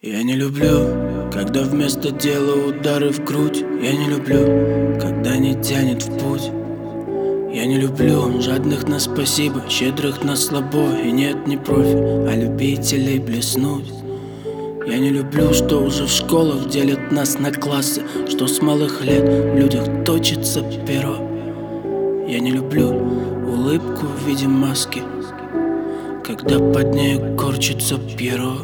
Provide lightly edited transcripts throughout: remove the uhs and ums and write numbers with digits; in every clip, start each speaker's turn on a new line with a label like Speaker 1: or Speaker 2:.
Speaker 1: Я не люблю, когда вместо дела удары в грудь. Я не люблю, когда не тянет в путь. Я не люблю жадных на спасибо, щедрых на слабо. И нет ни профи, а любителей блеснуть. Я не люблю, что уже в школах делят нас на классы, что с малых лет в людях точится перо. Я не люблю улыбку в виде маски, когда под ней корчится перо.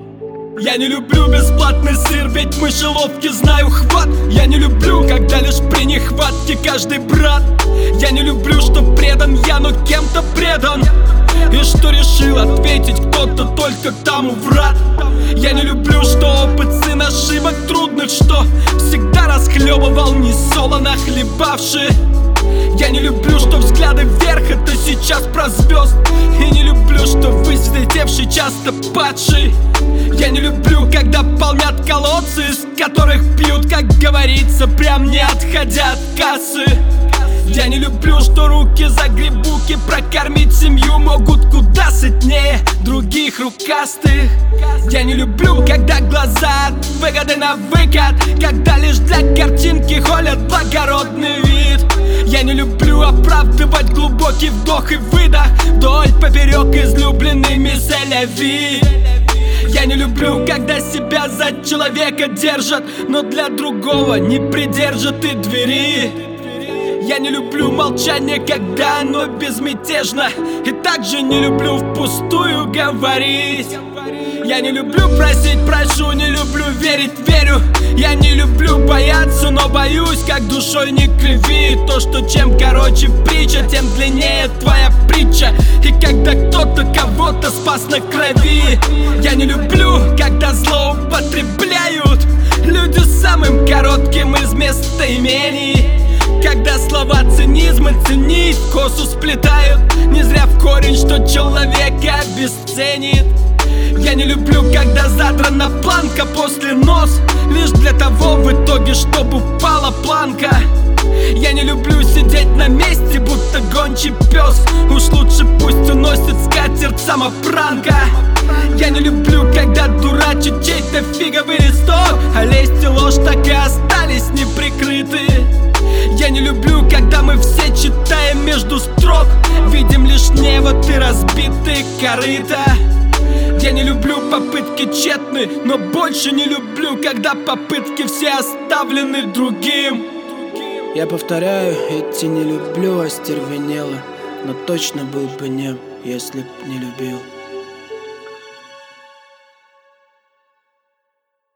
Speaker 2: Я не люблю бесплатный сыр, ведь мышеловки знаю хват. Я не люблю, когда лишь при нехватке каждый брат. Я не люблю, что предан я, но кем-то предан, и что решил ответить кто-то только тому врат. Я не люблю, что опыт сын ошибок трудных, что всегда расхлебывал несолоно хлебавший. Я не люблю, что взгляды вверх — это сейчас про звезд. И не люблю, что вы взлетевший часто падший. Я не люблю, когда полнят колодцы, из которых пьют, как говорится, прям не отходя от кассы. Я не люблю, что руки за грибуки прокормить семью могут куда сытнее других рукастых. Я не люблю, когда глаза от выгоды на выкат, когда лишь для картинки холят благородный вид. Я не люблю оправдывать глубокий вдох и выдох вдоль поперек излюбленными селяви. Я не люблю, когда себя за человека держат, но для другого не придержат и двери. Я не люблю молчание, когда оно безмятежно, и также не люблю впустую говорить. Я не люблю просить, прошу, не люблю верить, верю. Я не люблю бояться, но боюсь, как душой не криви. То, что чем короче притча, тем длиннее твоя притча. И когда кто-то кого-то спас на крови. Я не люблю, когда злоупотребляют люди самым коротким из местоимений, когда слова цинизм и ценить в косу сплетают. Не зря в корень, что человека обесценит. Я не люблю, когда задрана планка после нос, лишь для того в итоге, чтобы упала планка. Я не люблю сидеть на месте, будто гончий пес. Уж лучше пусть уносит скатерть самопранка. Я не люблю, когда дурачит чей-то фиговый листок, а лесть и ложь так и остались неприкрыты. Я не люблю, когда мы все читаем между строк, видим лишь невод и разбитые корыта. Я не люблю попытки тщетны, но больше не люблю, когда попытки все оставлены другим.
Speaker 1: Я повторяю, идти не люблю остервенело, но точно был бы нем, если б не любил.